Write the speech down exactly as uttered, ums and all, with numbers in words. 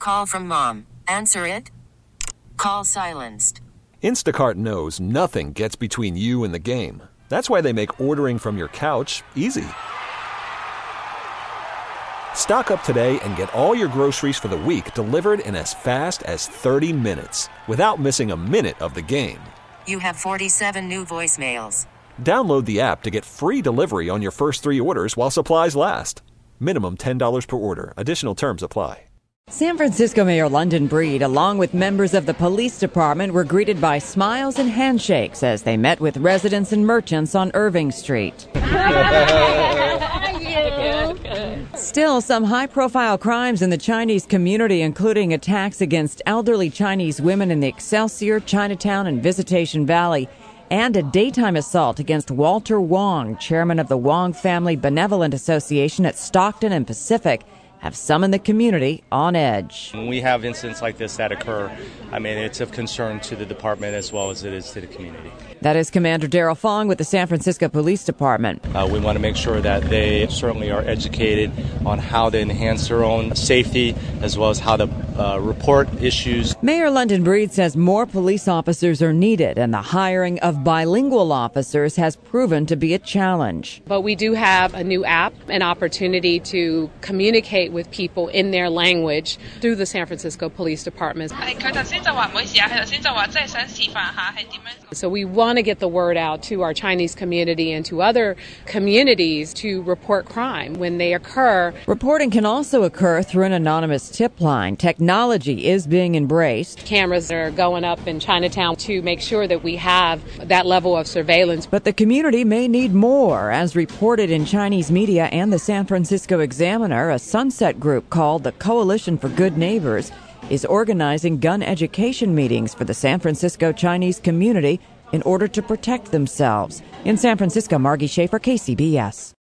call from mom. Answer it. Call silenced. Instacart knows nothing gets between you and the game. That's why they make ordering from your couch easy. Stock up today and get all your groceries for the week delivered in as fast as thirty minutes without missing a minute of the game. You have forty-seven new voicemails. Download the app to get free delivery on your first three orders while supplies last. Minimum ten dollars per order. Additional terms apply. San Francisco Mayor London Breed, along with members of the police department, were greeted by smiles and handshakes as they met with residents and merchants on Irving Street. Still, some high-profile crimes in the Chinese community, including attacks against elderly Chinese women in the Excelsior, Chinatown, and Visitation Valley, and a daytime assault against Walter Wong, chairman of the Wong Family Benevolent Association at Stockton and Pacific, have summoned the community on edge. When we have incidents like this that occur, I mean, it's of concern to the department as well as it is to the community. That is Commander Daryl Fong with the San Francisco Police Department. Uh, we want to make sure that they certainly are educated on how to enhance their own safety as well as how to uh, report issues. Mayor London Breed says more police officers are needed, and the hiring of bilingual officers has proven to be a challenge. But we do have a new app, an opportunity to communicate with people in their language through the San Francisco Police Department. So we want to get the word out to our Chinese community and to other communities to report crime when they occur. Reporting can also occur through an anonymous tip line. Technology is being embraced. Cameras are going up in Chinatown to make sure that we have that level of surveillance. But the community may need more. As reported in Chinese media and the San Francisco Examiner, a Sunset group called the Coalition for Good Neighbors is organizing gun education meetings for the San Francisco Chinese community in order to protect themselves. In San Francisco, Margie Schaefer, K C B S.